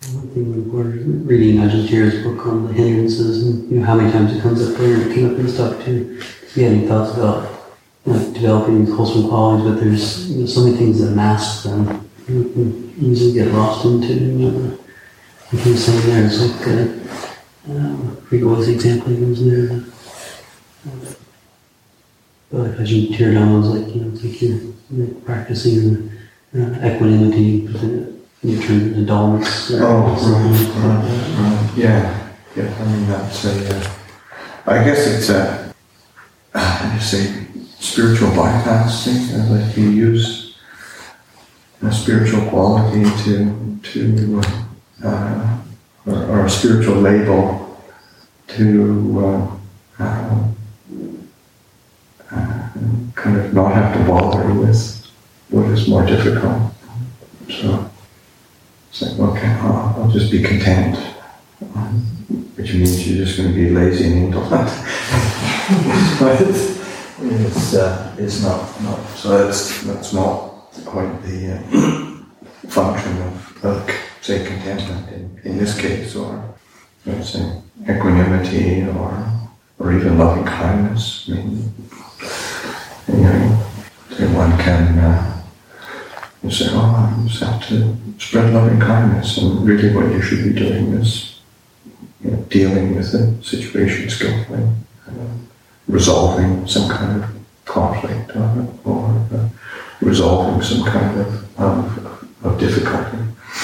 One thing we're reading Ajahn Chah's book on the hindrances, and how many times it comes up there, and it came up in stuff too. If you had any thoughts about developing these wholesome qualities, but there's so many things that mask them. You can easily get lost into. Like he was saying there, it's like I forget what was the example he was there. But like Ajahn Chah was like, it's like you're practicing equanimity, but then you turn into dullness. Right. Yeah. I mean, that's I guess it's you say spiritual bypassing. Like you use a spiritual quality or a spiritual label to kind of not have to bother with what is more difficult. So it's like, okay, I'll just be content, which means you're just going to be lazy and indolent. But it's not. So that's not quite the function of say contentment in this case, or let's say equanimity, or even loving kindness. I mean, one can you say, I just have to spread loving kindness, and really what you should be doing is dealing with the situation skillfully, resolving some kind of conflict or resolving some kind of difficulty.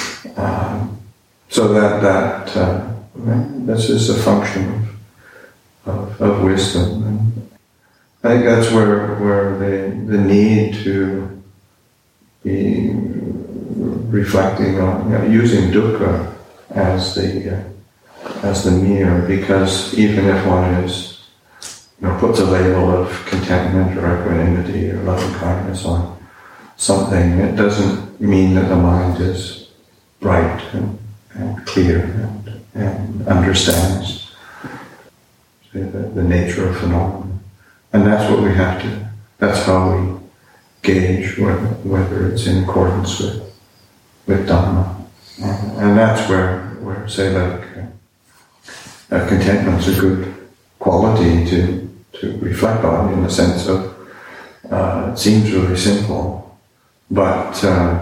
So that's just a function of wisdom. And I think that's where the need to be reflecting on using dukkha as the mirror, because even if one is puts a label of contentment or equanimity or loving kindness on something, it doesn't mean that the mind is bright and clear and understands the nature of phenomena. And that's what we have to, that's how we gauge whether it's in accordance with Dhamma. And that's where say like contentment's a good quality to reflect on, in the sense of it seems really simple, but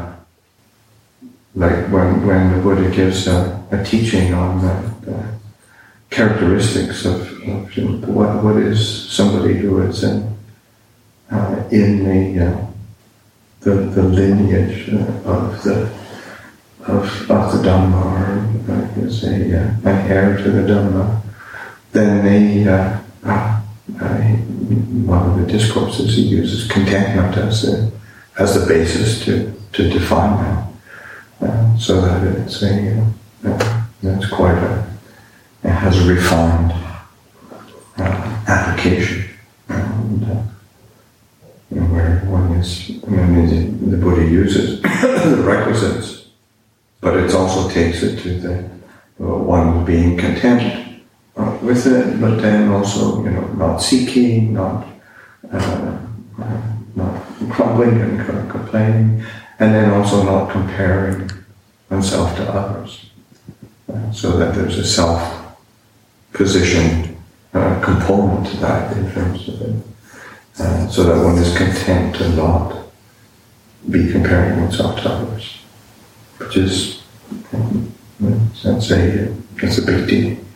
like when the Buddha gives a teaching on the characteristics of what is somebody who is in the lineage of the Dhamma, or is an heir to the Dhamma, then one of the discourses he uses contentment as the basis to define that, so that it's that's quite it has a refined application, and where one is, the Buddha uses the requisites, but it also takes it to the one being content with it, but then also not seeking, not grumbling and complaining, and then also not comparing oneself to others, so that there's a self-positioned component to that in terms of it, so that one is content to not be comparing oneself to others, which is, it's a big deal.